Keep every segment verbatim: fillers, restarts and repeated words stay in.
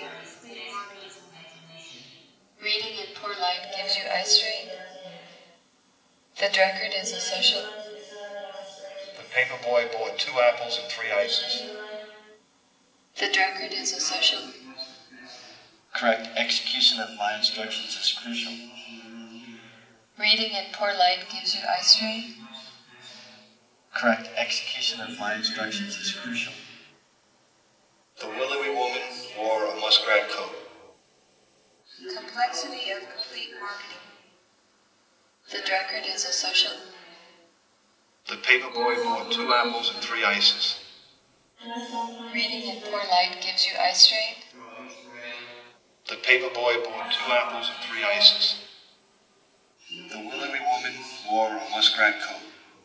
Reading in poor light gives you eye strain. The drunkard is a social. The paper boy bought two apples and three ices. The drunkard is a social. Correct execution of my instructions is crucial. Reading in poor light gives you eye strain. Correct execution of my instructions is crucial. The willowy woman wore a muskrat coat. Complexity of complete marketing. The drunkard is a social. The paper boy bought two apples and three ices. Reading in poor light gives you eye strain. The paper boy bought two apples and three ices. The willowy woman wore a muskrat coat.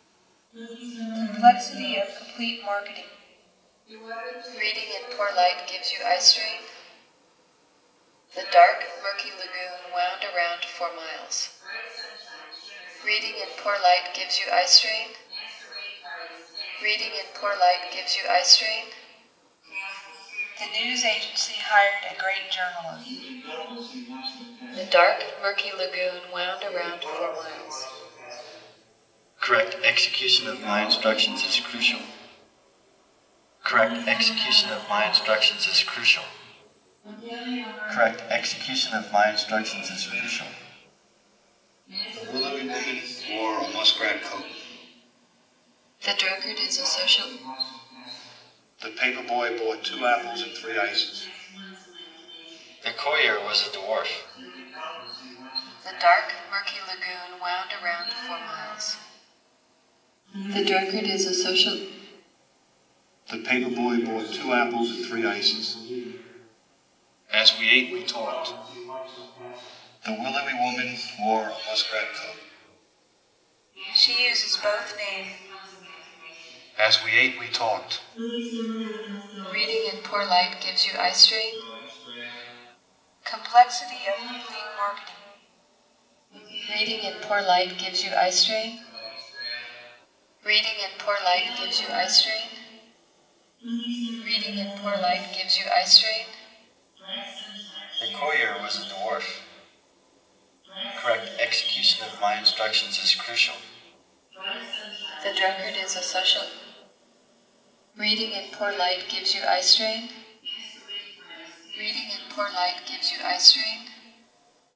Complexity of complete marketing. Reading in poor light gives you eye strain. The dark, murky lagoon wound around for miles. Reading in poor light gives you eye strain. Reading in poor light gives you eye strain. The news agency hired a great journalist. The dark, murky lagoon wound around for miles. Correct execution of my instructions is crucial. Correct execution of my instructions is crucial. Correct execution of my instructions is crucial. The willowy woman wore a muskrat coat. The drunkard is a social. The paper boy bought two apples and three ices. The courier was a dwarf. The dark, murky lagoon wound around for miles. The drunkard is a social. The paper boy bought two apples and three ices. As we ate, we talked. The willowy woman wore a muskrat coat. She uses both names. As we ate, we talked. Reading in poor light gives you eye strain. Complexity of complete marketing. Reading in poor light gives you eye strain. Reading in poor light gives you eye strain. Reading in poor light gives you eye strain. The courier was a dwarf. Correct execution of my instructions is crucial. The drunkard is a social. Reading in poor light gives you eye strain. Reading in poor light gives you eye strain.